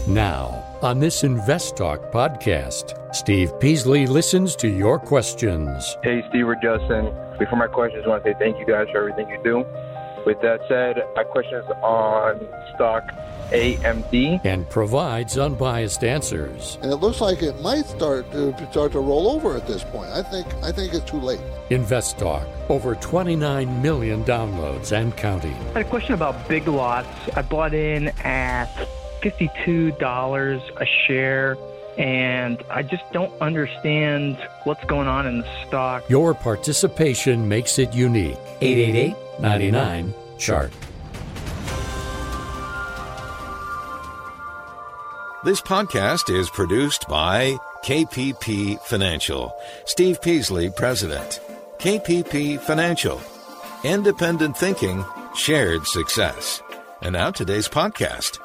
Now, on this Invest Talk podcast, Steve Peasley listens to your questions. Hey, Steve or Justin. Before my questions, I want to say thank you guys for everything you do. With that said, my question is on stock AMD. And provides unbiased answers. And it looks like it might start to roll over at this point. I think it's too late. Invest Talk, over 29 million downloads and counting. I had a question about Big Lots. I bought in at $52 a share, and I just don't understand what's going on in the stock. Your participation makes it unique. 888-99-CHART. This podcast is produced by KPP Financial. Steve Peasley, President. KPP Financial. Independent thinking, shared success. And now today's podcast.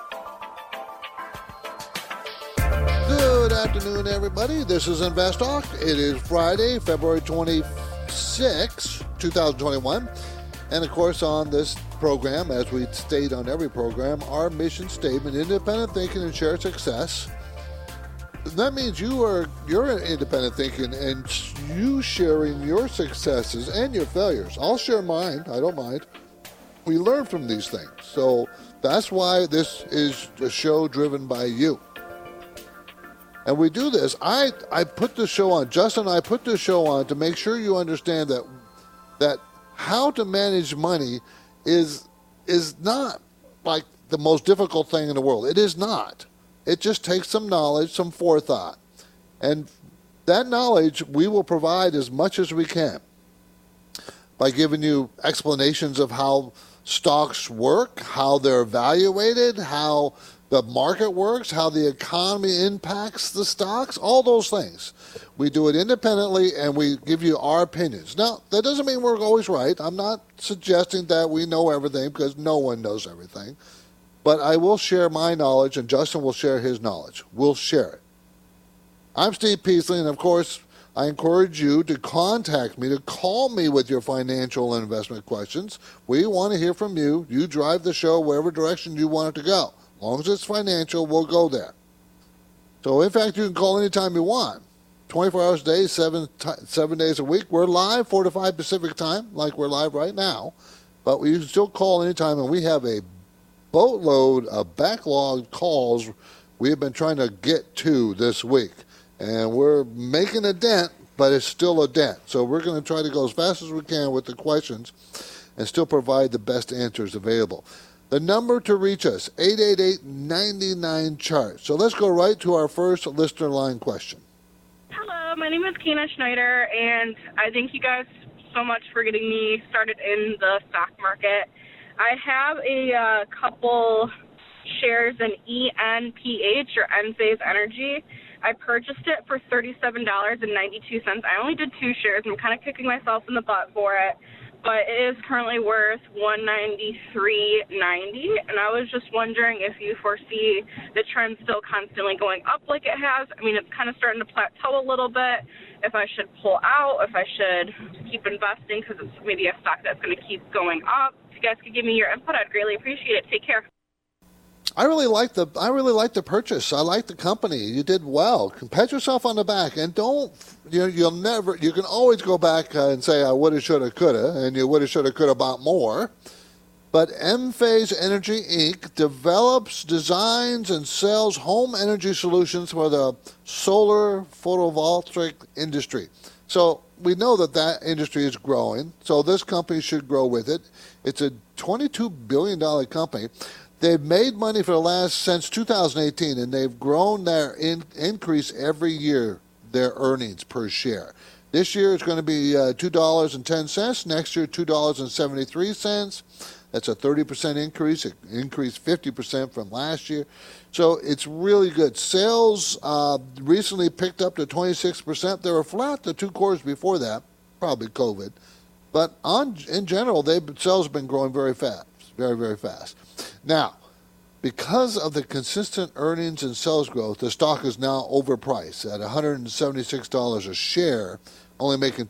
Good afternoon, everybody. This is Invest Talk. It is Friday, February 26, 2021. And, of course, on this program, as we state on every program, our mission statement, independent thinking and shared success. That means you're independent thinking and you sharing your successes and your failures. I'll share mine. I don't mind. We learn from these things. So that's why this is a show driven by you. And we do this. I put the show on. Justin and I put the show on to make sure you understand that how to manage money is not like the most difficult thing in the world. It is not. It just takes some knowledge, some forethought. And that knowledge we will provide as much as we can by giving you explanations of how stocks work, how they're evaluated, how the market works, how the economy impacts the stocks, all those things. We do it independently and we give you our opinions. Now, that doesn't mean we're always right. I'm not suggesting that we know everything because no one knows everything. But I will share my knowledge and Justin will share his knowledge. We'll share it. I'm Steve Peasley, and of course, I encourage you to contact me, to call me with your financial and investment questions. We want to hear from you. You drive the show wherever direction you want it to go. As long as it's financial, we'll go there. So, in fact, you can call anytime you want. 24 hours a day, 7 days a week. We're live 4 to 5 Pacific time, like we're live right now. But you can still call anytime, and we have a boatload of backlogged calls we have been trying to get to this week. And we're making a dent, but it's still a dent. So we're going to try to go as fast as we can with the questions and still provide the best answers available. The number to reach us, 888-99-CHART. So let's go right to our first listener line question. Hello, my name is Kina Schneider, and I thank you guys so much for getting me started in the stock market. I have a couple shares in ENPH, or Enphase Energy. I purchased it for $37.92. I only did 2 shares. I'm kind of kicking myself in the butt for it. But it is currently worth $193.90, and I was just wondering if you foresee the trend still constantly going up like it has. I mean, it's kind of starting to plateau a little bit. If I should pull out, if I should keep investing because it's maybe a stock that's going to keep going up. If you guys could give me your input, I'd greatly appreciate it. Take care. I really like the purchase. I like the company. You did well. Pat yourself on the back, and you can always go back and say I woulda, shoulda, coulda, and you woulda, shoulda, coulda bought more. But Enphase Energy Inc. develops, designs, and sells home energy solutions for the solar photovoltaic industry. So we know that industry is growing. So this company should grow with it. It's a $22 billion company. They've made money since 2018, and they've grown their increase every year, their earnings per share. This year it's going to be $2.10. Next year, $2.73. That's a 30% increase. It increased 50% from last year. So it's really good. Sales recently picked up to 26%. They were flat the 2 quarters before that, probably COVID. But in general, sales have been growing very fast, very, very fast. Now, because of the consistent earnings and sales growth, the stock is now overpriced at $176 a share, only making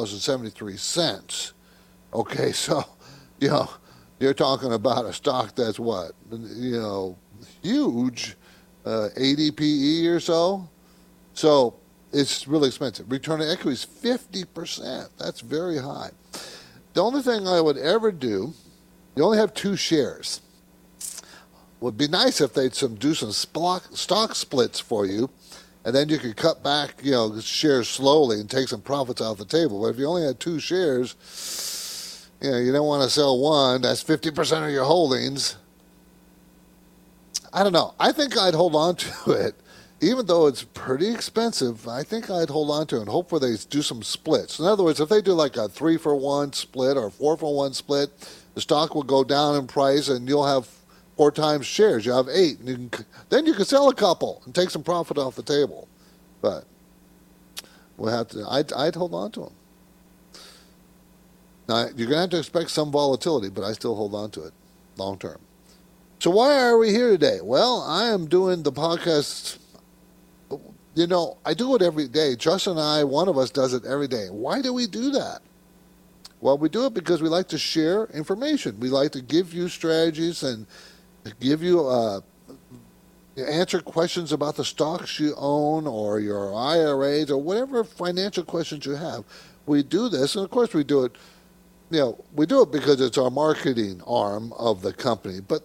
$2.73. Okay, so, you're talking about a stock that's huge, 80 PE or so. So it's really expensive. Return on equity is 50%. That's very high. The only thing I would ever do, you only have 2 shares. Would be nice if they'd do some stock splits for you, and then you could cut back, shares slowly and take some profits off the table. But if you only had 2 shares, you don't want to sell one. That's 50% of your holdings. I don't know. I think I'd hold on to it. Even though it's pretty expensive, I think I'd hold on to it and hope for they do some splits. In other words, if they do like a 3-for-1 split or a 4-for-1 split, the stock will go down in price and you'll have 4 times shares. You'll have 8. And then you can sell a couple and take some profit off the table. But we'll have to. I'd hold on to them. Now, you're going to have to expect some volatility, but I still hold on to it long term. So why are we here today? Well, I am doing the podcast. I do it every day. Justin and I, one of us does it every day. Why do we do that? Well, we do it because we like to share information. We like to give you strategies and give you answer questions about the stocks you own or your IRAs or whatever financial questions you have. We do this, and of course we do it. We do it because it's our marketing arm of the company. But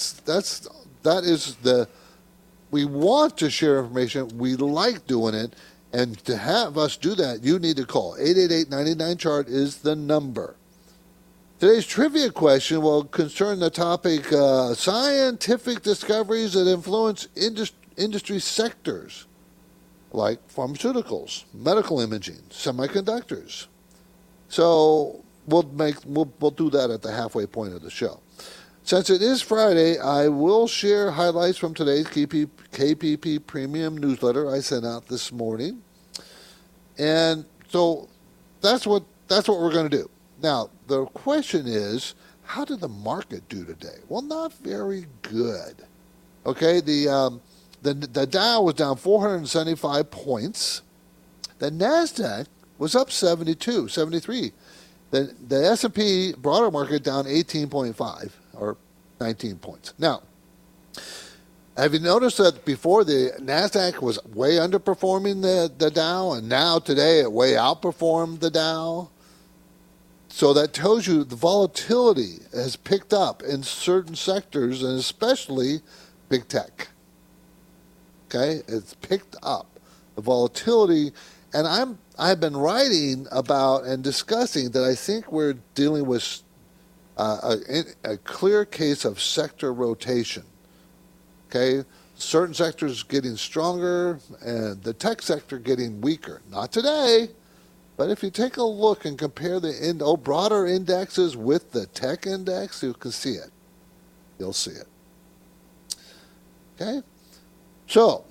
we want to share information. We like doing it. And to have us do that, you need to call. 888-99-CHART is the number. Today's trivia question will concern the topic scientific discoveries that influence industry sectors like pharmaceuticals, medical imaging, semiconductors. So we'll do that at the halfway point of the show. Since it is Friday, I will share highlights from today's KPP Premium newsletter I sent out this morning. And so that's what we're going to do. Now, the question is, how did the market do today? Well, not very good. Okay, the Dow was down 475 points. The NASDAQ was up 73. The S&P broader market down 18.5 or 19 points. Now, have you noticed that before the NASDAQ was way underperforming the Dow, and now today it way outperformed the Dow? So that tells you the volatility has picked up in certain sectors, and especially big tech. Okay, it's picked up the volatility, and I've been writing about and discussing that I think we're dealing with a clear case of sector rotation. Okay, certain sectors getting stronger, and the tech sector getting weaker. Not today. But if you take a look and compare the broader indexes with the tech index, you can see it. You'll see it. Okay? So,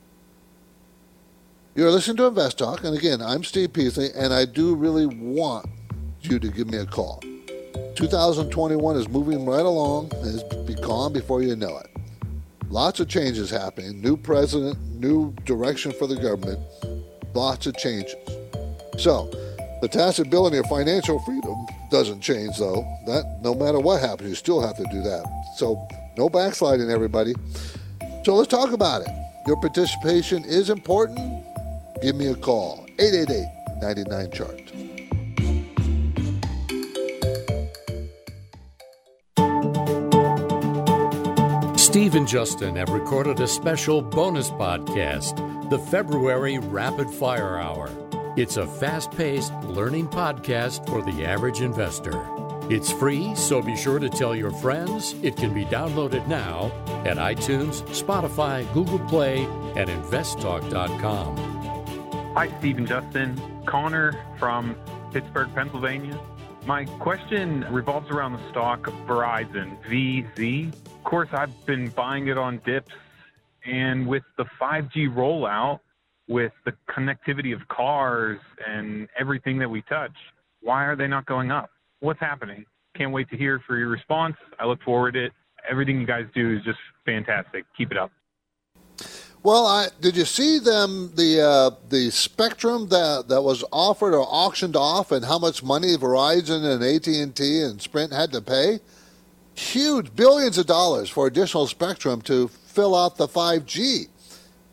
you're listening to Invest Talk, and again, I'm Steve Peasley, and I do really want you to give me a call. 2021 is moving right along, and it's be gone before you know it. Lots of changes happening. New president, new direction for the government, lots of changes. So, the tacitability of financial freedom doesn't change, though. That no matter what happens, you still have to do that. So, no backsliding, everybody. So, let's talk about it. Your participation is important. Give me a call. 888-99-CHART. Steve and Justin have recorded a special bonus podcast, the February Rapid Fire Hour. It's a fast-paced learning podcast for the average investor. It's free, so be sure to tell your friends. It can be downloaded now at iTunes, Spotify, Google Play, and investtalk.com. Hi, Steve and Justin. Connor from Pittsburgh, Pennsylvania. My question revolves around the stock Verizon, VZ. Of course, I've been buying it on dips, and with the 5G rollout, with the connectivity of cars and everything that we touch, why are they not going up? What's happening? Can't wait to hear for your response. I look forward to it. Everything you guys do is just fantastic. Keep it up. Well, did you see the spectrum that was offered or auctioned off, and how much money Verizon and AT&T and Sprint had to pay? Huge, billions of dollars for additional spectrum to fill out the 5G.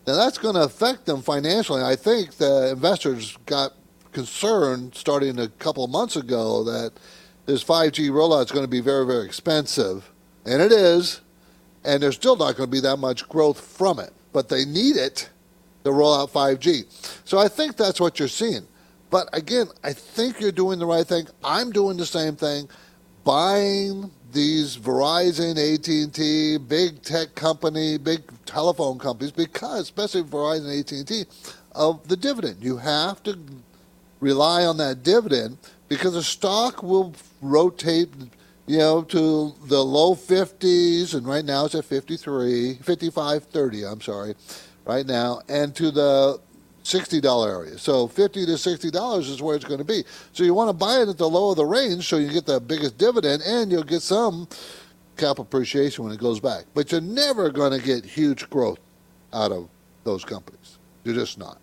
Now, that's going to affect them financially. I think the investors got concerned starting a couple of months ago that this 5G rollout is going to be very, very expensive, and it is, and there's still not going to be that much growth from it, but they need it to roll out 5G. So I think that's what you're seeing. But again, I think you're doing the right thing. I'm doing the same thing, buying these Verizon, AT&T, big tech company, big telephone companies, because, especially Verizon and AT&T, of the dividend. You have to rely on that dividend because the stock will rotate, to the low 50s, and right now it's at 55.30, I'm sorry, right now, and to the $60 area. So $50 to $60 is where it's going to be. So you want to buy it at the low of the range so you get the biggest dividend and you'll get some capital appreciation when it goes back. But you're never going to get huge growth out of those companies. You're just not.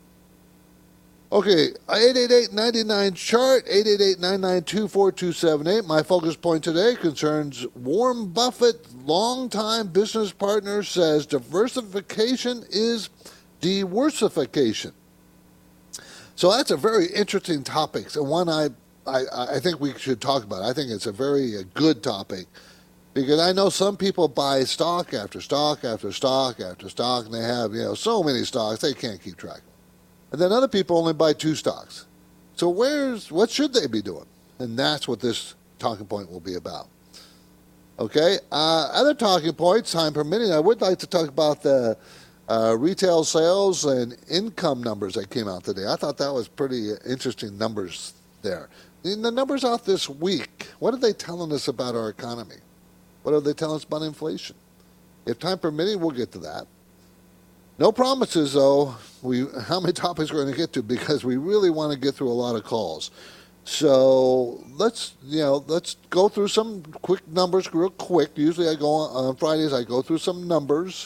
Okay, 888-99-CHART, 888-992-4278. My focus point today concerns Warren Buffett, longtime business partner, says diversification is diversification. So that's a very interesting topic, and one I think we should talk about. I think it's a very good topic because I know some people buy stock after stock after stock after stock, and they have so many stocks they can't keep track. And then other people only buy 2 stocks. So what should they be doing? And that's what this talking point will be about. Okay, other talking points, time permitting, I would like to talk about the retail sales and income numbers that came out today. I thought that was pretty interesting numbers there. And the numbers out this week, what are they telling us about our economy? What are they telling us about inflation? If time permitting, we'll get to that. No promises, though, how many topics we're going to get to because we really want to get through a lot of calls. So let's go through some quick numbers real quick. Usually I go on Fridays, I go through some numbers.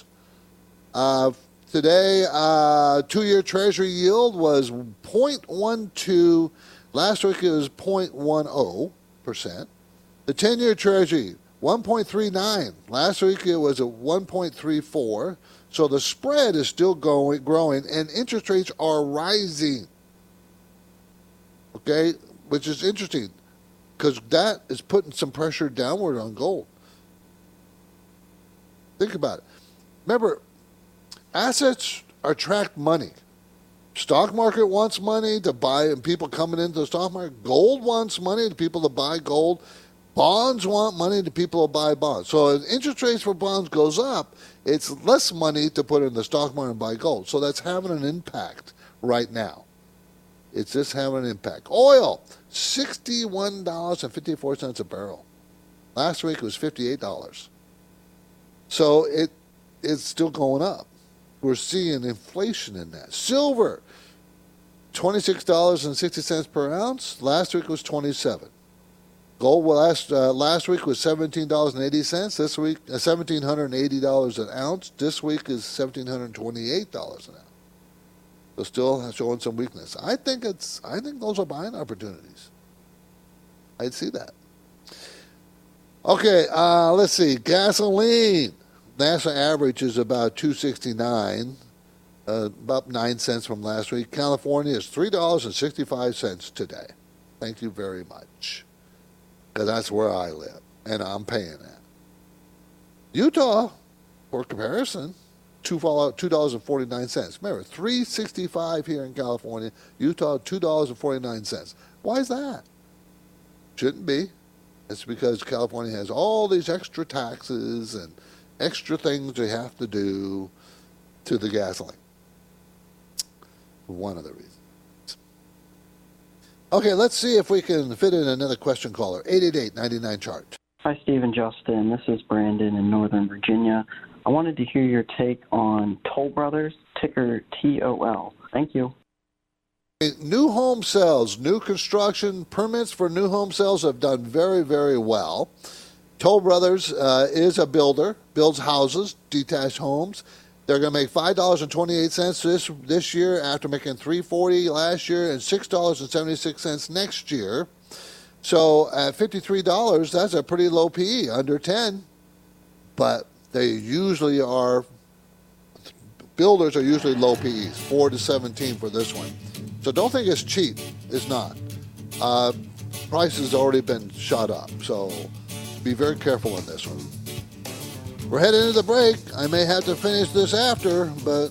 Today, 2-year Treasury yield was 0.12. Last week it was 0.10%. The 10-year Treasury, 1.39. Last week it was at 1.34. So the spread is still growing, and interest rates are rising. Okay, which is interesting because that is putting some pressure downward on gold. Think about it. Remember, assets attract money. Stock market wants money to buy, and people coming into the stock market. Gold wants money to people to buy gold. Bonds want money to people to buy bonds. So as interest rates for bonds goes up, it's less money to put in the stock market and buy gold. So that's having an impact right now. It's just having an impact. Oil, $61.54 a barrel. Last week it was $58. So it's still going up. We're seeing inflation in that. Silver, $26.60 per ounce. Last week was $27. Gold last week was $17.80. This week, $1,780 an ounce. This week is $1,728 an ounce. So still showing some weakness. I think those are buying opportunities. I'd see that. Okay, let's see. Gasoline. National average is about $2.69, about 9 cents from last week. California is $3.65 today. Thank you very much. Because that's where I live, and I'm paying that. Utah, for comparison, $2.49. Remember, $3.65 here in California. Utah, $2.49. Why is that? Shouldn't be. It's because California has all these extra taxes and extra things they have to do to the gasoline. One of the reasons. Okay, let's see if we can fit in another question caller. 888-99-CHART. Hi, Steve and Justin. This is Brandon in Northern Virginia. I wanted to hear your take on Toll Brothers, ticker TOL. Thank you. New home sales, new construction, permits for new home sales have done very, very well. Toll Brothers is a builder, builds houses, detached homes. They're going to make $5.28 this year after making $3.40 last year and $6.76 next year. So at $53, that's a pretty low PE, under 10. But they usually are builders are usually low PEs, 4 to 17 for this one. So don't think it's cheap. It's not. Price has already been shot up, so be very careful on this one. We're heading into the break. I may have to finish this after, but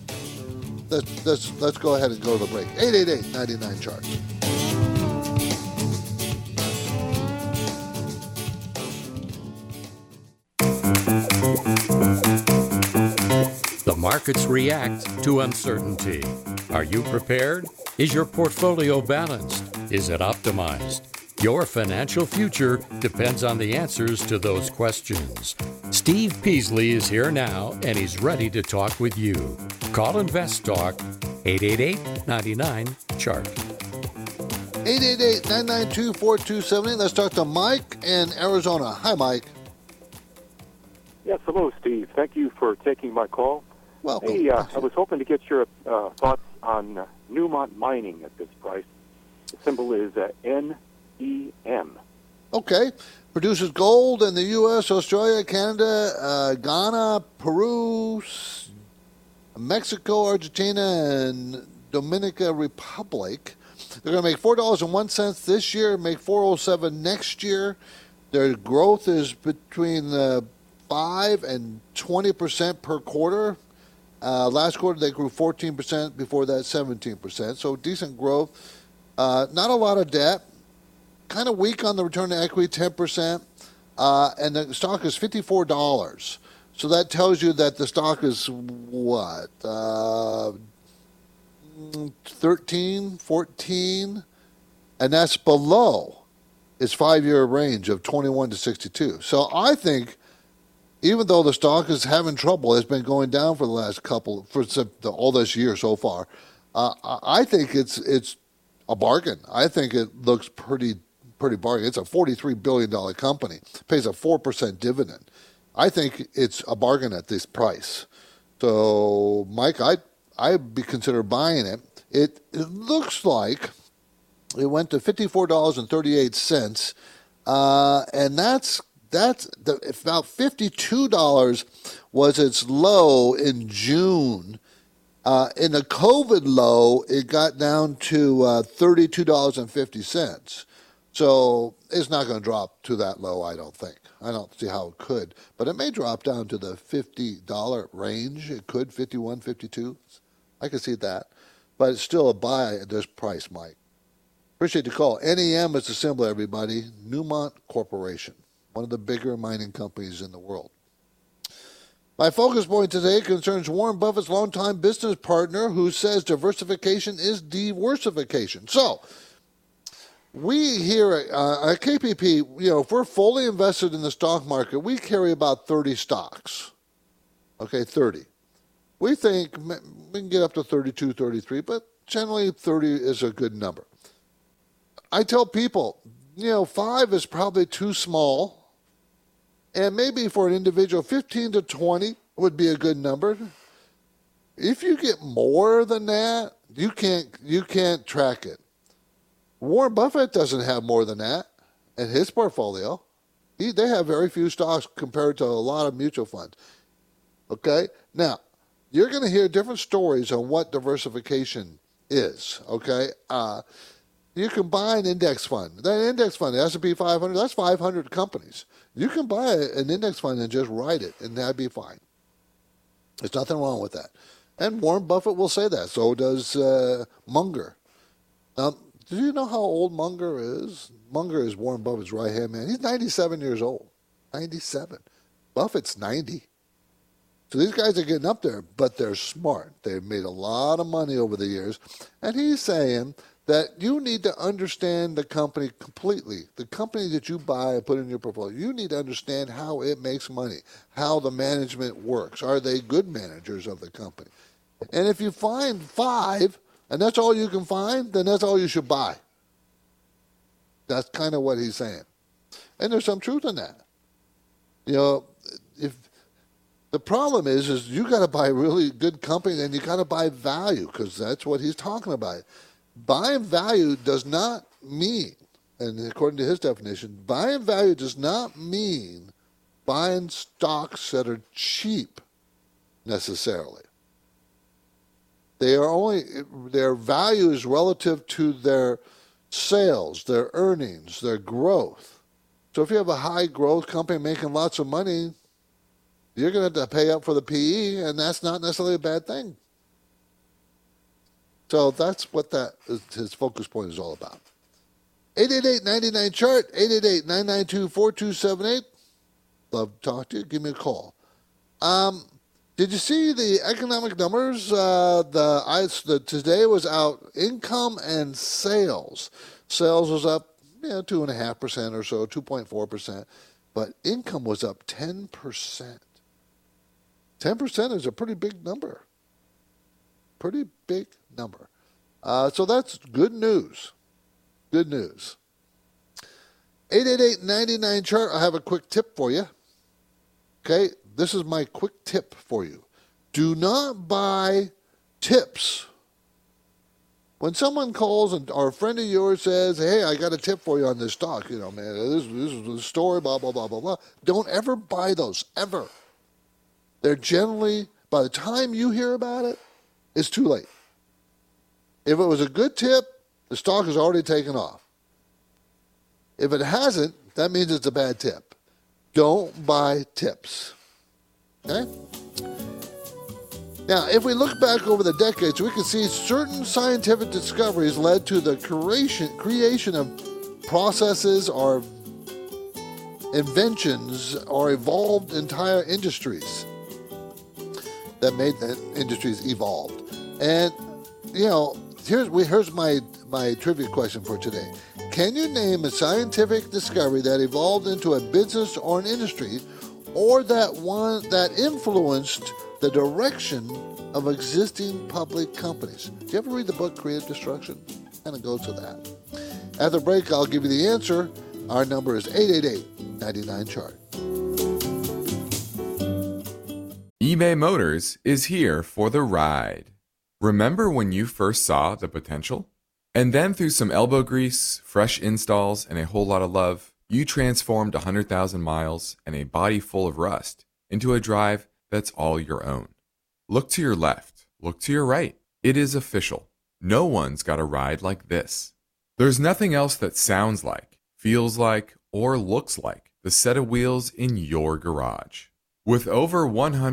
let's go ahead and go to the break. 888-99-CHART. The markets react to uncertainty. Are you prepared? Is your portfolio balanced? Is it optimized? Your financial future depends on the answers to those questions. Steve Peasley is here now, and he's ready to talk with you. Call Invest Talk, 888-99-CHART. 888-992-4270. Let's talk to Mike in Arizona. Hi, Mike. Yes, hello, Steve. Thank you for taking my call. Welcome. Hey, I was hoping to get your thoughts on Newmont Mining at this price. The symbol is NEM. Okay. Produces gold in the U.S., Australia, Canada, Ghana, Peru, Mexico, Argentina, and Dominican Republic. They're going to make $4.01 this year, make $4.07 next year. Their growth is between 5 and 20% per quarter. Last quarter, they grew 14%. Before that, 17%. So decent growth. Not a lot of debt. Kind of weak on the return to equity, 10%. And the stock is $54. So that tells you that the stock is, what, 13, 14? And that's below its 5-year range of 21 to 62. So I think, even though the stock is having trouble, it's been going down for the last all this year so far, I think it's a bargain. I think it looks pretty bargain. It's a $43 billion company. Pays a 4% dividend. I think it's a bargain at this price. So, Mike, I'd be consider buying it. It looks like it went to $54.38, and that's about $52 was its low in June. In the COVID low, it got down to $32.50. So it's not going to drop to that low, I don't think. I don't see how it could. But it may drop down to the $50 range. It could, 51, 52. I can see that. But it's still a buy at this price, Mike. Appreciate the call. NEM is the symbol, everybody. Newmont Corporation, one of the bigger mining companies in the world. My focus point today concerns Warren Buffett's longtime business partner who says diversification is diversification. So, we here at KPP, if we're fully invested in the stock market, we carry about 30 stocks. Okay, 30. We think we can get up to 32, 33, but generally 30 is a good number. I tell people, 5 is probably too small. And maybe for an individual, 15 to 20 would be a good number. If you get more than that, you can't track it. Warren Buffett doesn't have more than that in his portfolio. They have very few stocks compared to a lot of mutual funds. Okay? Now, you're going to hear different stories on what diversification is. Okay? You can buy an index fund. That index fund, the S&P 500, that's 500 companies. You can buy an index fund and just write it, and that'd be fine. There's nothing wrong with that. And Warren Buffett will say that. So does Munger. Now, do you know how old Munger is? Munger is Warren Buffett's right-hand man. He's 97 years old. 97. Buffett's 90. So these guys are getting up there, but they're smart. They've made a lot of money over the years. And he's saying that you need to understand the company completely. The company that you buy and put in your portfolio, you need to understand how it makes money, how the management works. Are they good managers of the company? And if you find 5, and that's all you can find, then that's all you should buy. That's kind of what he's saying. And there's some truth in that. If the problem is you got to buy really good companies and you got to buy value, because that's what he's talking about. Buying value does not mean, and according to his definition, buying value does not mean buying stocks that are cheap necessarily. their value is relative to their sales, their earnings, their growth. So if you have a high growth company making lots of money, you're going to have to pay up for the PE, and that's not necessarily a bad thing. So that's what his focus point is all about. 888-99-CHART, 888-992-4278. Love to talk to you. Give me a call. Did you see the economic numbers? Today was out income and sales. Sales was up 2.5% or so, 2.4%. But income was up 10%. 10% is a pretty big number. Pretty big number. So that's good news. Good news. 888-99-CHART. I have a quick tip for you. Okay, this is my quick tip for you. Do not buy tips. When someone calls or a friend of yours says, hey, I got a tip for you on this stock, man, this is the story, blah, blah, blah, blah, blah. Don't ever buy those, ever. They're generally, by the time you hear about it, it's too late. If it was a good tip, the stock has already taken off. If it hasn't, that means it's a bad tip. Don't buy tips. Okay? Now, if we look back over the decades, we can see certain scientific discoveries led to the creation of processes or inventions or evolved entire industries that made the industries evolved. And, here's my trivia question for today. Can you name a scientific discovery that evolved into a business or an industry, or that influenced the direction of existing public companies? Did you ever read the book Creative Destruction? Kind of goes to that. At the break, I'll give you the answer. Our number is 888-99-CHART. eBay Motors is here for the ride. Remember when you first saw the potential? And then through some elbow grease, fresh installs, and a whole lot of love, you transformed 100,000 miles and a body full of rust into a drive that's all your own. Look to your left. Look to your right. It is official. No one's got a ride like this. There's nothing else that sounds like, feels like, or looks like the set of wheels in your garage. With over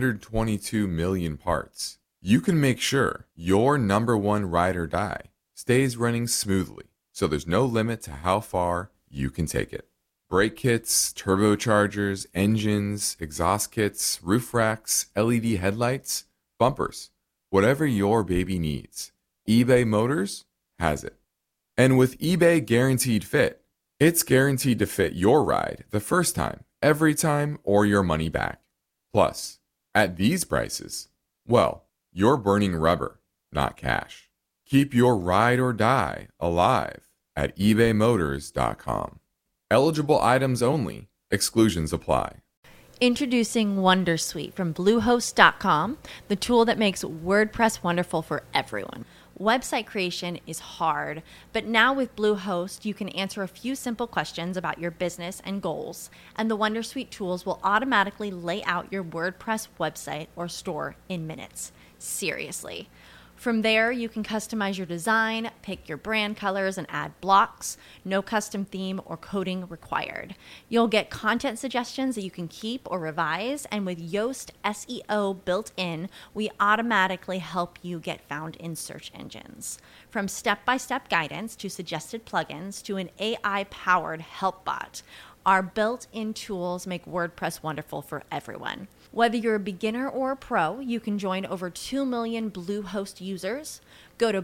122 million parts, you can make sure your number one ride or die stays running smoothly, so there's no limit to how far you can take it. Brake kits, turbochargers, engines, exhaust kits, roof racks, LED headlights, bumpers, whatever your baby needs, eBay Motors has it. And with eBay Guaranteed Fit, it's guaranteed to fit your ride the first time, every time, or your money back. Plus, at these prices, well, you're burning rubber, not cash. Keep your ride or die alive at ebaymotors.com. Eligible items only. Exclusions apply. Introducing Wondersuite from Bluehost.com, the tool that makes WordPress wonderful for everyone. Website creation is hard, but now with Bluehost, you can answer a few simple questions about your business and goals, and the Wondersuite tools will automatically lay out your WordPress website or store in minutes. Seriously. From there, you can customize your design, pick your brand colors, and add blocks. No custom theme or coding required. You'll get content suggestions that you can keep or revise, and with Yoast SEO built in, we automatically help you get found in search engines. From step-by-step guidance to suggested plugins to an AI-powered help bot, our built-in tools make WordPress wonderful for everyone. Whether you're a beginner or a pro, you can join over 2 million Bluehost users. Go to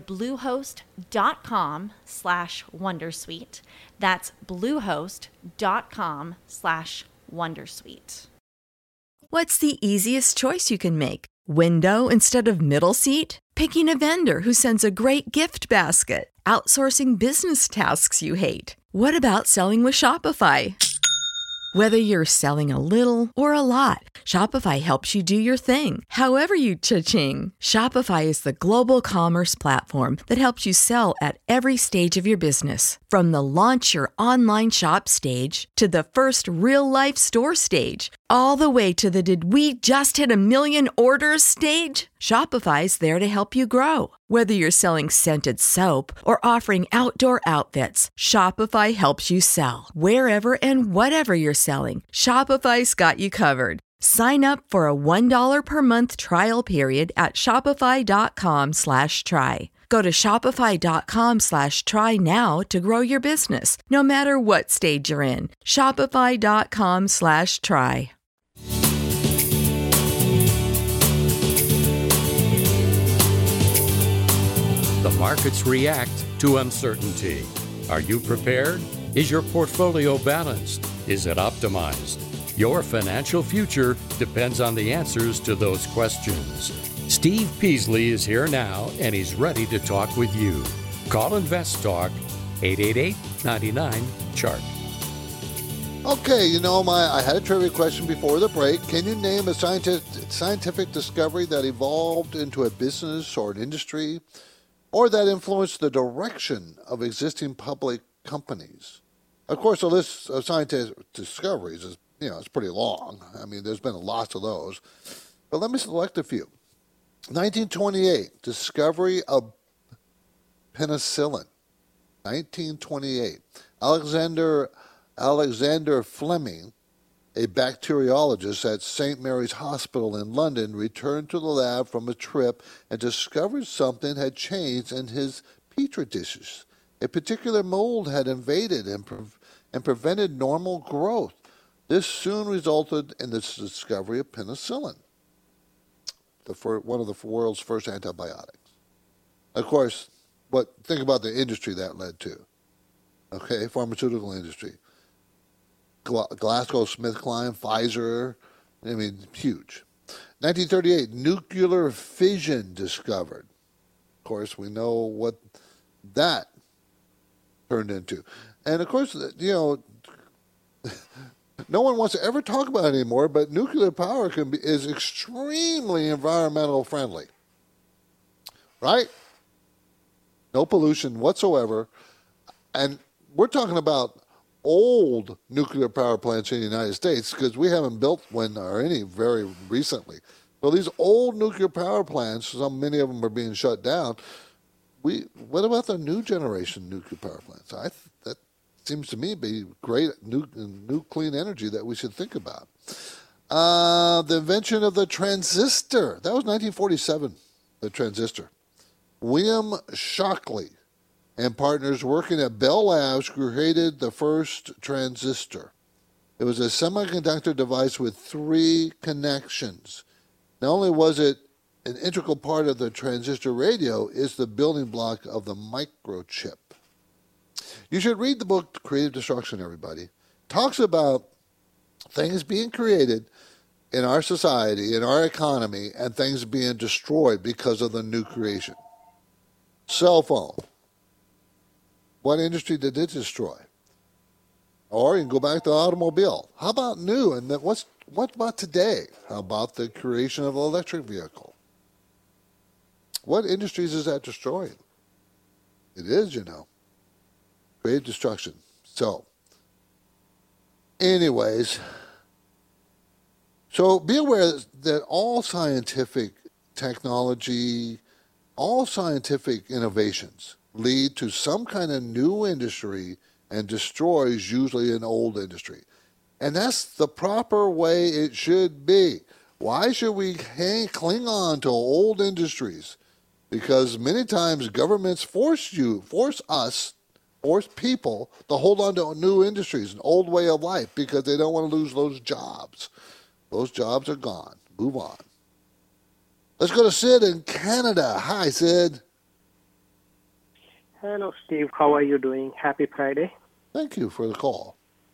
bluehost.com/wondersuite. That's bluehost.com/wondersuite. What's the easiest choice you can make? Window instead of middle seat? Picking a vendor who sends a great gift basket? Outsourcing business tasks you hate? What about selling with Shopify? Whether you're selling a little or a lot, Shopify helps you do your thing, however you cha-ching. Shopify is the global commerce platform that helps you sell at every stage of your business. From the launch your online shop stage to the first real-life store stage, all the way to the "did we just hit a million orders" stage. Shopify's there to help you grow. Whether you're selling scented soap or offering outdoor outfits, Shopify helps you sell. Wherever and whatever you're selling, Shopify's got you covered. Sign up for a $1 per month trial period at shopify.com/try. Go to shopify.com/try now to grow your business, no matter what stage you're in. Shopify.com/try. The markets react to uncertainty. Are you prepared? Is your portfolio balanced? Is it optimized? Your financial future depends on the answers to those questions. Steve Peasley is here now, and he's ready to talk with you. Call Invest Talk, 888-99-CHART. Okay, I had a trivia question before the break. Can you name a scientific discovery that evolved into a business or an industry, or that influenced the direction of existing public companies? Of course, the list of scientific discoveries is, it's pretty long. I mean, there's been lots of those. But let me select a few. 1928, discovery of penicillin. 1928, Alexander Fleming, a bacteriologist at St. Mary's Hospital in London, returned to the lab from a trip and discovered something had changed in his petri dishes. A particular mold had invaded and prevented normal growth. This soon resulted in the discovery of penicillin, one of the world's first antibiotics. Of course, think about the industry that led to. Okay, pharmaceutical industry. GlaxoSmithKline, Pfizer, huge. 1938, nuclear fission discovered. Of course, we know what that turned into. And of course, no one wants to ever talk about it anymore, but nuclear power is extremely environmental friendly. Right? No pollution whatsoever. And we're talking about old nuclear power plants in the United States, because we haven't built one or any very recently. So these old nuclear power plants, many of them are being shut down. What about the new generation nuclear power plants? That seems to me to be great new clean energy that we should think about. The invention of the transistor. That was 1947, the transistor. William Shockley and partners working at Bell Labs created the first transistor. It was a semiconductor device with 3 connections. Not only was it an integral part of the transistor radio, it's the building block of the microchip. You should read the book Creative Destruction, everybody. Talks about things being created in our society, in our economy, and things being destroyed because of the new creation. Cell phone. What industry did it destroy? Or you can go back to the automobile. How about new? And what about today? How about the creation of an electric vehicle? What industries is that destroying? It is, Creative destruction. So, anyways, be aware that all scientific technology, all scientific innovations lead to some kind of new industry and destroys usually an old industry. And that's the proper way it should be. Why should we cling on to old industries? Because many times governments force people to hold on to new industries, an old way of life, because they don't want to lose those jobs. Those jobs are gone. Move on. Let's go to Sid in Canada. Hi, Sid. Hello, Steve. How are you doing? Happy Friday. Thank you for the call.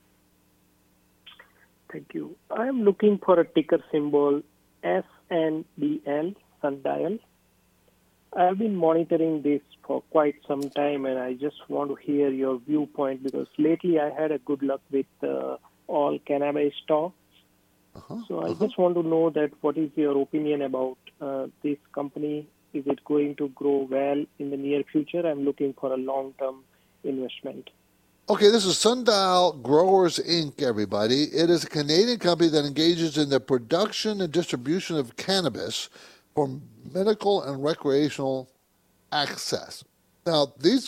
Thank you. I'm looking for a ticker symbol SNDL, Sundial. I've been monitoring this for quite some time, and I just want to hear your viewpoint, because lately I had a good luck with all cannabis stocks. So I just want to know that what is your opinion about this company? Is it going to grow well in the near future? I'm looking for a long-term investment. Okay, this is Sundial Growers, Inc., everybody. It is a Canadian company that engages in the production and distribution of cannabis for medical and recreational access. Now, these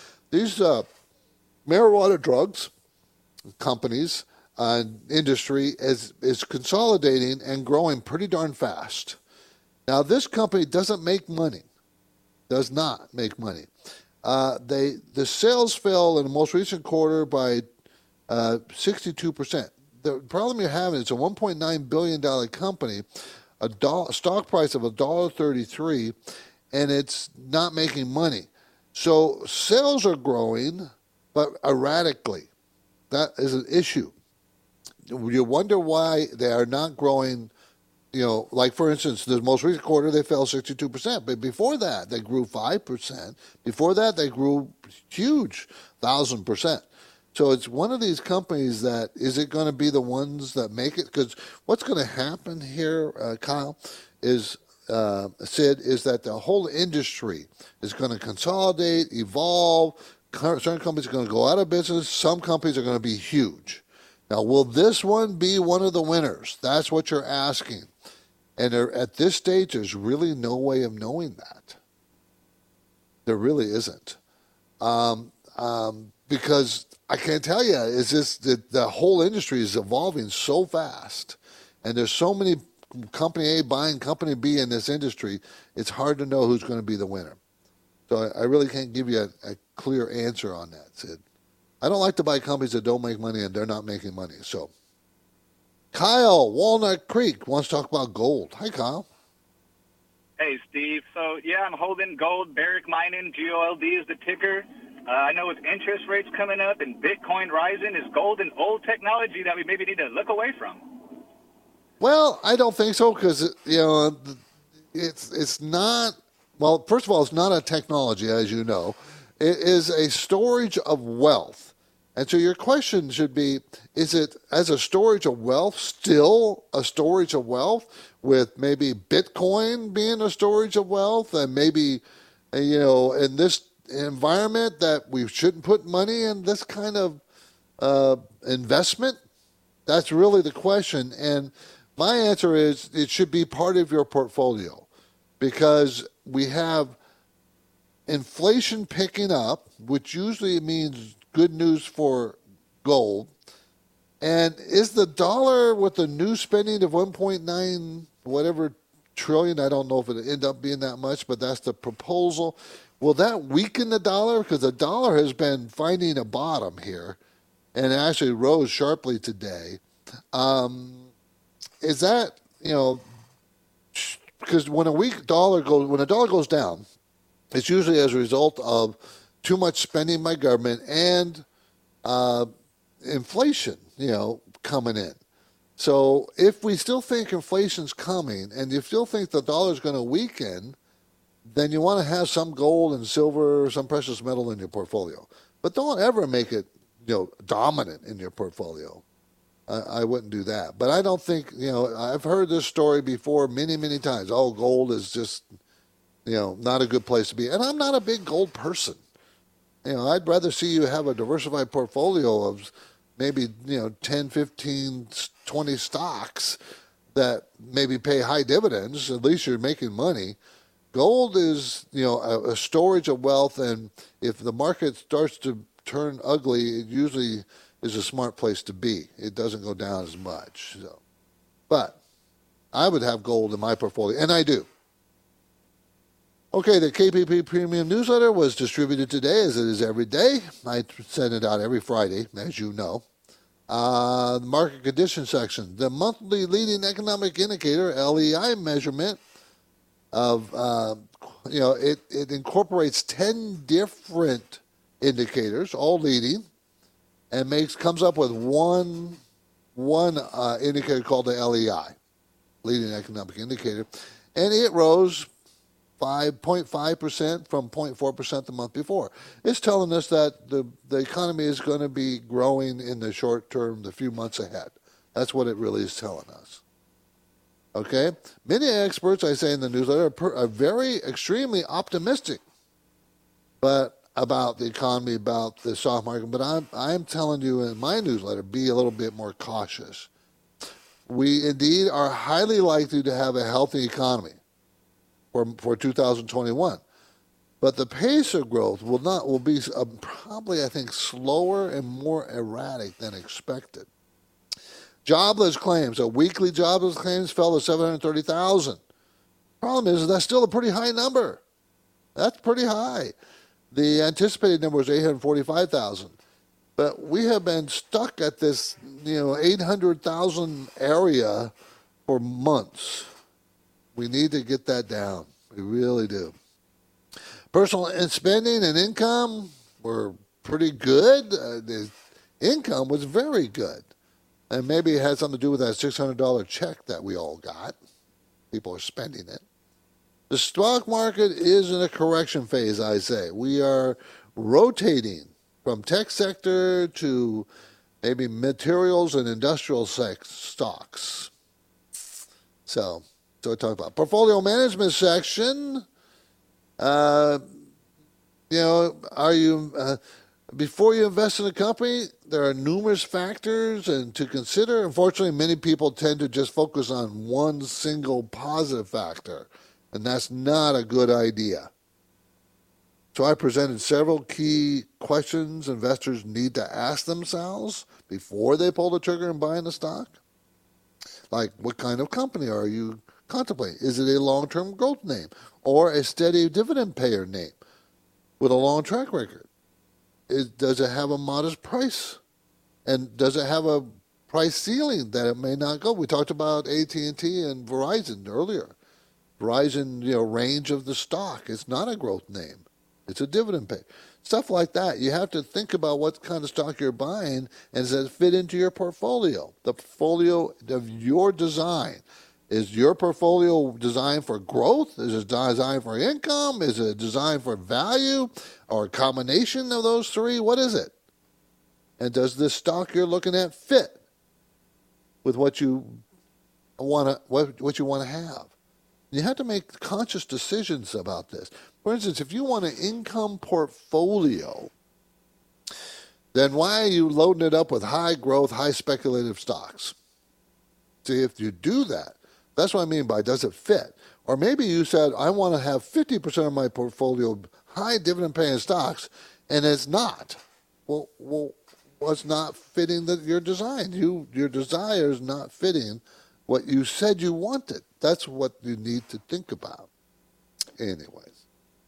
marijuana drugs companies industry is consolidating and growing pretty darn fast. Now, this company doesn't make money, does not make money. The sales fell in the most recent quarter by 62%. The problem you're having is a $1.9 billion company, stock price of $1.33, and it's not making money. So sales are growing, but erratically. That is an issue. You wonder why they are not growing. Like for instance, the most recent quarter they fell 62%, but before that they grew 5%. Before that they grew huge, 1,000%. So it's one of these companies that, is it going to be the ones that make it? Because what's going to happen here, Kyle, is Sid, is that the whole industry is going to consolidate, evolve. Certain companies are going to go out of business. Some companies are going to be huge. Now, will this one be one of the winners? That's what you're asking. And at this stage, there's really no way of knowing that. There really isn't. Because I can't tell you, it's just that the whole industry is evolving so fast. And there's so many company A buying company B in this industry, it's hard to know who's going to be the winner. So I really can't give you a clear answer on that, Sid. I don't like to buy companies that don't make money and they're not making money. So Kyle, Walnut Creek, wants to talk about gold. Hi, Kyle. Hey, Steve. So, yeah, I'm holding gold. Barrick Mining, GOLD is the ticker. I know with interest rates coming up and Bitcoin rising, is gold an old technology that we maybe need to look away from? Well, I don't think so because, it's not, well, first of all, it's not a technology, as you know. It is a storage of wealth. And so your question should be, is it as a storage of wealth still a storage of wealth with maybe Bitcoin being a storage of wealth and maybe, in this environment that we shouldn't put money in this kind of investment? That's really the question. And my answer is it should be part of your portfolio because we have inflation picking up, which usually means good news for gold. And is the dollar with the new spending of 1.9 whatever trillion, I don't know if it'll end up being that much, but that's the proposal. Will that weaken the dollar? Because the dollar has been finding a bottom here and actually rose sharply today. Is that, because when a dollar goes down, it's usually as a result of too much spending by government and inflation, coming in. So if we still think inflation's coming and you still think the dollar's going to weaken, then you want to have some gold and silver, some precious metal in your portfolio. But don't ever make it, dominant in your portfolio. I wouldn't do that. But I don't think, I've heard this story before many, many times. Oh, gold is just, not a good place to be. And I'm not a big gold person. I'd rather see you have a diversified portfolio of maybe, 10, 15, 20 stocks that maybe pay high dividends. At least you're making money. Gold is, a storage of wealth. And if the market starts to turn ugly, it usually is a smart place to be. It doesn't go down as much. So, but I would have gold in my portfolio, and I do. Okay, the KPP Premium Newsletter was distributed today, as it is every day. I send it out every Friday, as you know. The market condition section, the monthly leading economic indicator, LEI measurement of, it incorporates 10 different indicators, all leading, and comes up with one indicator called the LEI, leading economic indicator, and it rose 5.5% from 0.4% the month before. It's telling us that the economy is going to be growing in the short term, the few months ahead. That's what it really is telling us. Okay? Many experts, I say in the newsletter, are very extremely optimistic. But about the economy, about the stock market, but I'm telling you in my newsletter, be a little bit more cautious. We indeed are highly likely to have a healthy economy for 2021. But the pace of growth will be probably, I think, slower and more erratic than expected. Jobless claims, weekly jobless claims fell to 730,000. Problem is that's still a pretty high number. That's pretty high. The anticipated number was 845,000. But we have been stuck at this, 800,000 area for months. We need to get that down. We really do. Personal spending and income were pretty good. The income was very good. And maybe it had something to do with that $600 check that we all got. People are spending it. The stock market is in a correction phase, I say. We are rotating from tech sector to maybe materials and industrial stocks. So we talk about portfolio management section. Are you before you invest in a company, there are numerous factors to consider. Unfortunately, many people tend to just focus on one single positive factor, and that's not a good idea. So I presented several key questions investors need to ask themselves before they pull the trigger and buy in the stock. Like, what kind of company are you contemplating? Is it a long-term growth name or a steady dividend payer name with a long track record? Does it have a modest price? And does it have a price ceiling that it may not go? We talked about AT&T and Verizon earlier. Verizon, range of the stock. It's not a growth name. It's a dividend pay. Stuff like that. You have to think about what kind of stock you're buying and does it fit into your portfolio, the portfolio of your design. Is your portfolio designed for growth? Is it designed for income? Is it designed for value or a combination of those three? What is it? And does this stock you're looking at fit with what you want to have? You have to make conscious decisions about this. For instance, if you want an income portfolio, then why are you loading it up with high growth, high speculative stocks? See, if you do that, that's what I mean by does it fit? Or maybe you said, I want to have 50% of my portfolio high dividend paying stocks, and it's not. Well, what's not fitting your design? Your desire is not fitting what you said you wanted. That's what you need to think about. Anyways.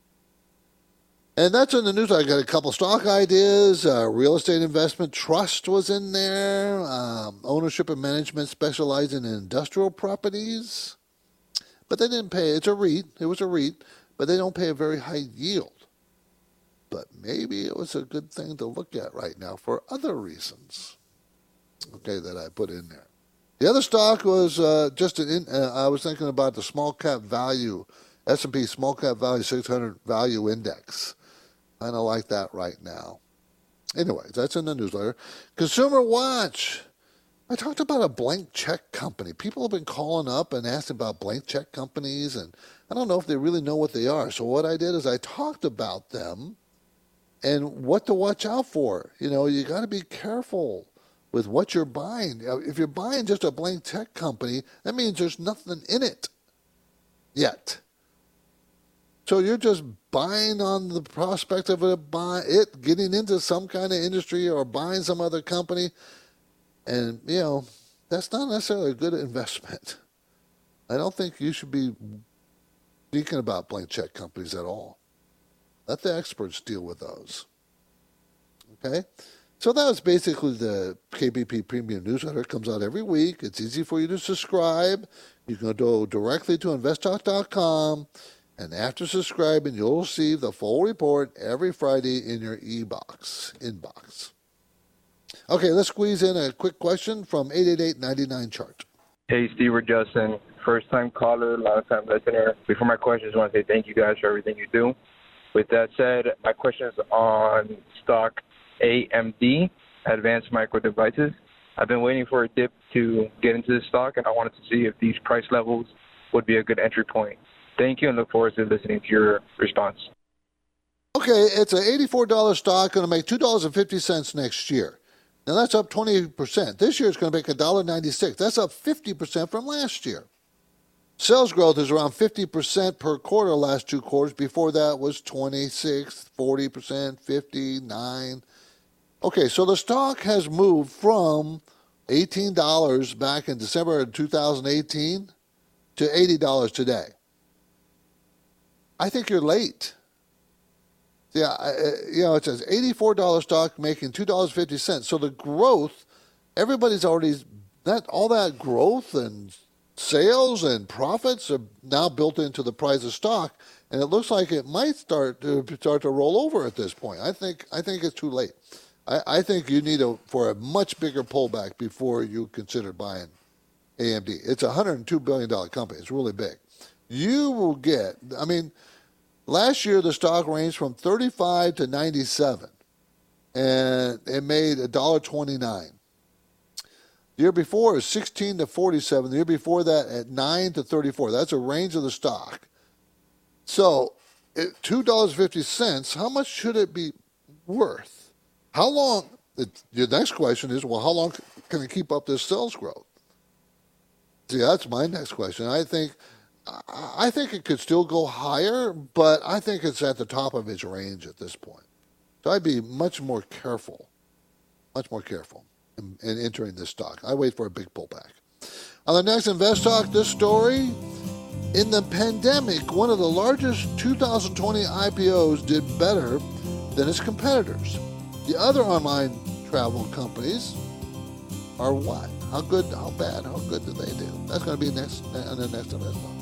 And that's in the news. I got a couple stock ideas. Real estate investment trust was in there. Ownership and management specializing in industrial properties. But they didn't pay. It's a REIT. It was a REIT. But they don't pay a very high yield. But maybe it was a good thing to look at right now for other reasons. Okay, that I put in there. The other stock was I was thinking about the small cap value, S&P small cap value 600 value index. Kind of like that right now. Anyways, that's in the newsletter. Consumer Watch. I talked about a blank check company. People have been calling up and asking about blank check companies, and I don't know if they really know what they are. So what I did is I talked about them and what to watch out for. You got to be careful with what you're buying. If you're buying just a blank check company, that means there's nothing in it yet. So you're just buying on the prospect of it getting into some kind of industry or buying some other company. And, that's not necessarily a good investment. I don't think you should be thinking about blank check companies at all. Let the experts deal with those. Okay? So that was basically the KPP Premium Newsletter. It comes out every week. It's easy for you to subscribe. You can go directly to investtalk.com, and after subscribing, you'll receive the full report every Friday in your inbox. Okay, let's squeeze in a quick question from 888-99-CHART. Hey, Steve or Justin. First-time caller, long-time listener. Before my questions, I want to say thank you guys for everything you do. With that said, my question is on stock AMD, Advanced Micro Devices. I've been waiting for a dip to get into this stock, and I wanted to see if these price levels would be a good entry point. Thank you, and look forward to listening to your response. Okay, it's an $84 stock, going to make $2.50 next year. Now, that's up 20%. This year, it's going to make $1.96. That's up 50% from last year. Sales growth is around 50% per quarter last 2 quarters. Before that was 26, 40%, 59. Okay, so the stock has moved from $18 back in December of 2018 to $80 today. I think you're late. Yeah, it says $84 stock making $2.50. So the growth, everybody's already, all that growth and sales and profits are now built into the price of stock, and it looks like it might start to roll over at this point. I think it's too late. I think you need for a much bigger pullback before you consider buying AMD. It's a $102 billion company. It's really big. You will get, last year the stock ranged from 35 to 97, and it made $1.29. The year before is 16 to 47. The year before that at 9 to 34. That's a range of the stock. So $2.50, how much should it be worth? How long, your next question is, well, how long can it keep up this sales growth? See, that's my next question. I think it could still go higher, but I think it's at the top of its range at this point. So I'd be much more careful in entering this stock. I wait for a big pullback. On the next Invest Talk, this story, in the pandemic, one of the largest 2020 IPOs did better than its competitors. The other online travel companies are what? How good, how bad, how good do they do? That's going to be next on the next Invest Talk.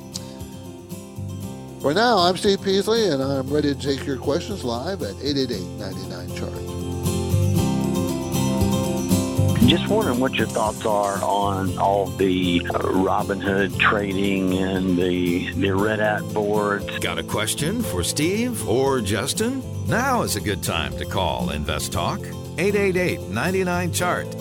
For now, I'm Steve Peasley, and I'm ready to take your questions live at 888-99-CHART. Just wondering what your thoughts are on all the Robinhood trading and the Red Hat boards. Got a question for Steve or Justin? Now is a good time to call Invest Talk. 888-99-CHART.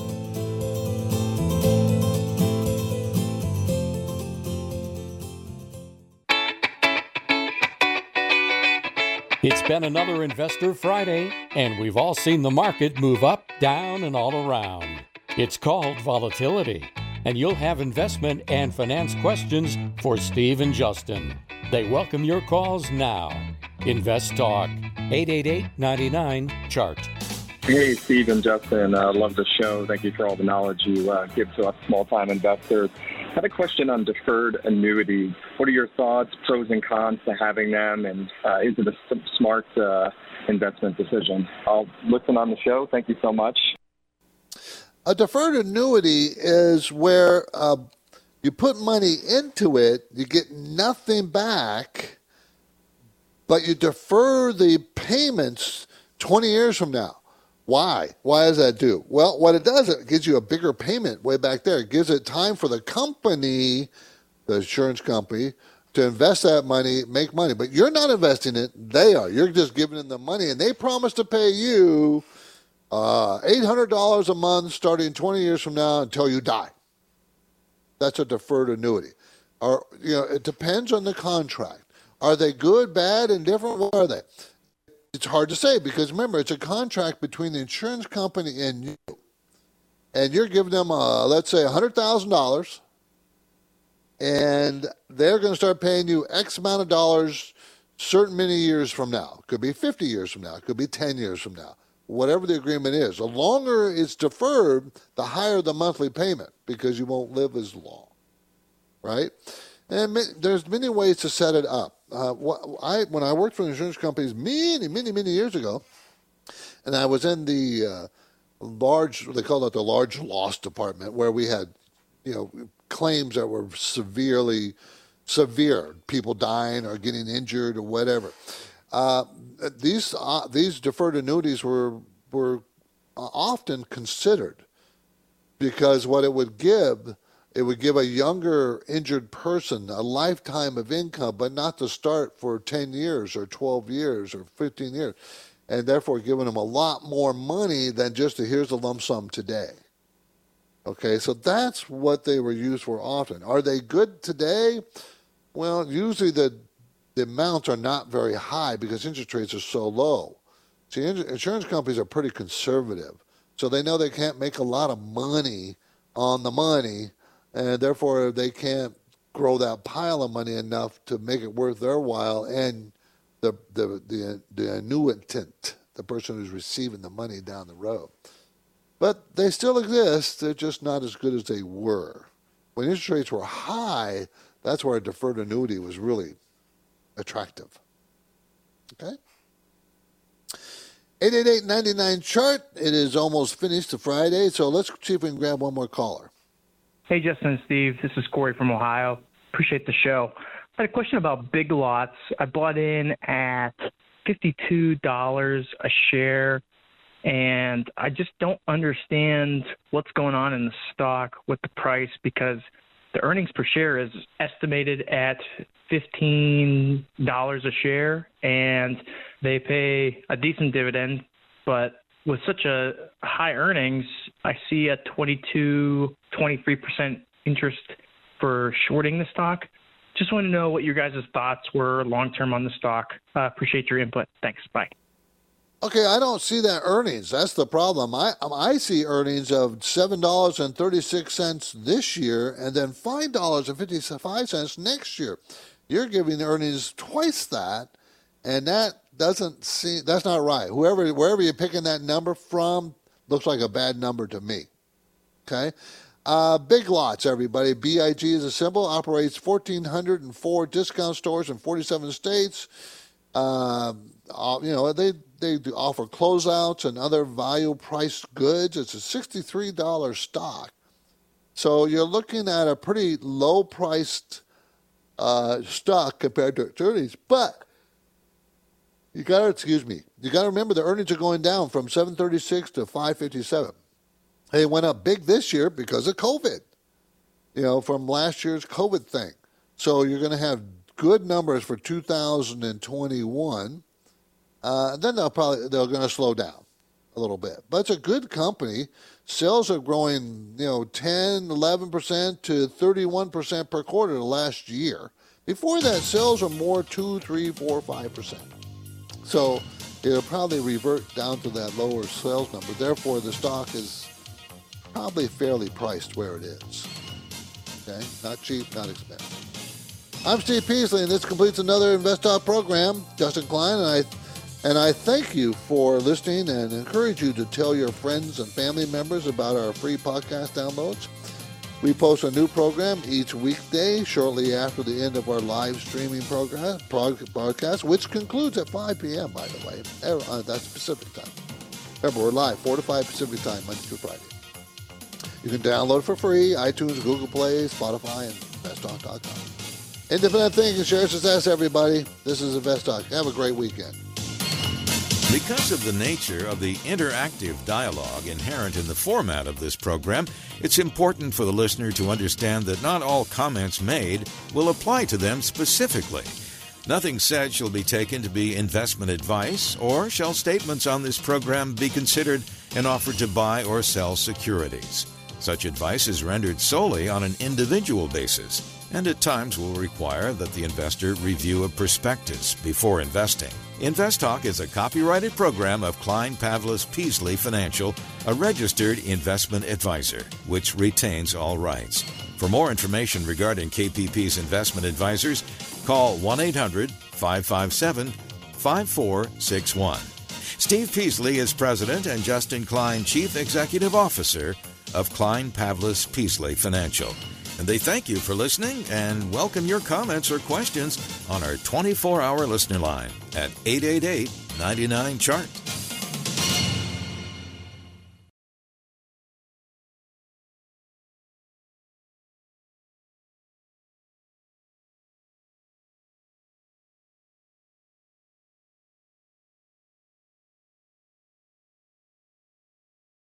It's been another Investor Friday, and we've all seen the market move up, down, and all around. It's called volatility, and you'll have investment and finance questions for Steve and Justin. They welcome your calls now. Invest Talk, 888-99-CHART. Hey, Steve and Justin. I love the show. Thank you for all the knowledge you give to us small-time investors. I had a question on deferred annuities. What are your thoughts, pros and cons to having them, and is it a smart investment decision? I'll listen on the show. Thank you so much. A deferred annuity is where you put money into it, you get nothing back, but you defer the payments 20 years from now. Why? Why does that do? Well, what it does, it gives you a bigger payment way back there. It gives it time for the company, the insurance company, to invest that money, make money. But you're not investing it. They are. You're just giving them the money, and they promise to pay you $800 a month starting 20 years from now until you die. That's a deferred annuity. Or, it depends on the contract. Are they good, bad, indifferent? What are they? It's hard to say because, remember, it's a contract between the insurance company and you. And you're giving them, let's say, $100,000, and they're going to start paying you X amount of dollars certain many years from now. It could be 50 years from now. It could be 10 years from now. Whatever the agreement is. The longer it's deferred, the higher the monthly payment because you won't live as long, right? And there's many ways to set it up. When I worked for insurance companies many years ago, and I was in the they call it the large loss department, where we had, claims that were severe, people dying or getting injured or whatever. These deferred annuities were often considered because what it would give a younger injured person a lifetime of income, but not to start for 10 years or 12 years or 15 years, and therefore giving them a lot more money than just here's a lump sum today. Okay, so that's what they were used for often. Are they good today? Well, usually the the amounts are not very high because interest rates are so low. See, insurance companies are pretty conservative, so they know they can't make a lot of money on the money, and therefore they can't grow that pile of money enough to make it worth their while and the annuitant, the person who's receiving the money down the road. But they still exist. They're just not as good as they were. When interest rates were high, that's where a deferred annuity was really attractive. Okay? 888-99-CHART. It is almost finished to Friday, so let's see if we can grab one more caller. Hey, Justin and Steve. This is Corey from Ohio. Appreciate the show. I had a question about Big Lots. I bought in at $52 a share, and I just don't understand what's going on in the stock with the price because the earnings per share is estimated at $15 a share, and they pay a decent dividend, but with such a high earnings, I see a 23% interest for shorting the stock. Just want to know what your guys' thoughts were long-term on the stock. Appreciate your input. Thanks. Bye. Okay, I don't see that earnings. That's the problem. I see earnings of $7.36 this year and then $5.55 next year. You're giving the earnings twice that, and that's not right. Wherever you're picking that number from looks like a bad number to me. Okay? Big Lots, everybody. BIG is a symbol. Operates 1,404 discount stores in 47 states. They offer closeouts and other value-priced goods. It's a $63 stock. So you're looking at a pretty low-priced stock compared to its earnings. But you got to remember the earnings are going down from $7.36 to $5.57. They went up big this year because of COVID, from last year's COVID thing. So you're going to have good numbers for 2021. Then they're going to slow down a little bit. But it's a good company. Sales are growing, 10, 11% to 31% per quarter the last year. Before that, sales are more 2, 3, 4, 5%. So it'll probably revert down to that lower sales number. Therefore, the stock is probably fairly priced where it is. Okay? Not cheap, not expensive. I'm Steve Peasley, and this completes another InvestTalk program. Justin Klein, and I thank you for listening and encourage you to tell your friends and family members about our free podcast downloads. We post a new program each weekday shortly after the end of our live streaming broadcast, which concludes at 5 p.m., by the way. That's Pacific time. Remember, we're live 4 to 5 Pacific time, Monday through Friday. You can download it for free, iTunes, Google Play, Spotify, and InvestTalk.com. Independent thinking, share success, everybody. This is InvestTalk. Have a great weekend. Because of the nature of the interactive dialogue inherent in the format of this program, it's important for the listener to understand that not all comments made will apply to them specifically. Nothing said shall be taken to be investment advice, or shall statements on this program be considered an offer to buy or sell securities. Such advice is rendered solely on an individual basis, and at times will require that the investor review a prospectus before investing. InvestTalk is a copyrighted program of Klein Pavlis Peasley Financial, a registered investment advisor, which retains all rights. For more information regarding KPP's investment advisors, call 1-800-557-5461. Steve Peasley is President and Justin Klein Chief Executive Officer of Klein Pavlis Peasley Financial. And they thank you for listening and welcome your comments or questions on our 24-hour listener line at 888-99-CHART.